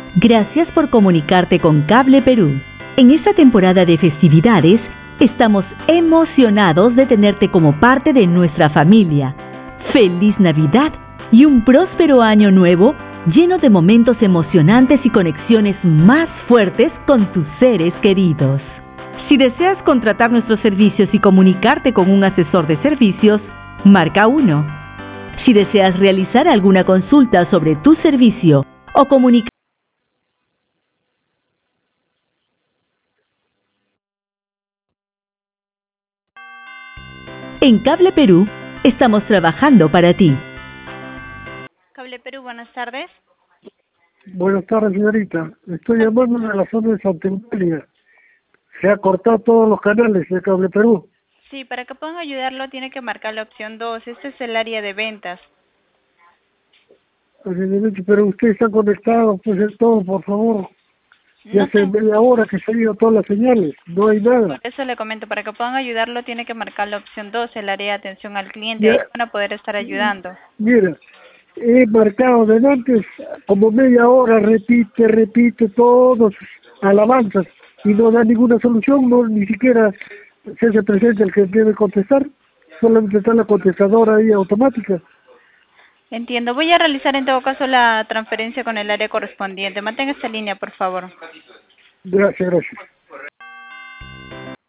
Gracias por comunicarte con Cable Perú. En esta temporada de festividades, estamos emocionados de tenerte como parte de nuestra familia. ¡Feliz Navidad y un próspero año nuevo lleno de momentos emocionantes y conexiones más fuertes con tus seres queridos! Si deseas contratar nuestros servicios y comunicarte con un asesor de servicios, marca 1. Si deseas realizar alguna consulta sobre tu servicio o comunicar en Cable Perú, estamos trabajando para ti. Cable Perú, buenas tardes. Buenas tardes, señorita. Estoy llamando de la zona de Santa Eulalia. Se ha cortado todos los canales de Cable Perú. Sí, para que puedan ayudarlo tiene que marcar la opción 2. Este es el área de ventas. Pero usted está conectado, pues es todo, por favor. Ya hace media hora que se han ido todas las señales. No hay nada. Por eso le comento, para que puedan ayudarlo tiene que marcar la opción 2, el área de atención al cliente. Ahí van a poder estar ayudando. Mira, he marcado de antes como media hora, repite todos alabanzas y no da ninguna solución, no ni siquiera se hace presente el que debe contestar, solamente está la contestadora ahí automática. Entiendo. Voy a realizar en todo caso la transferencia con el área correspondiente. Mantenga esta línea, por favor. Gracias.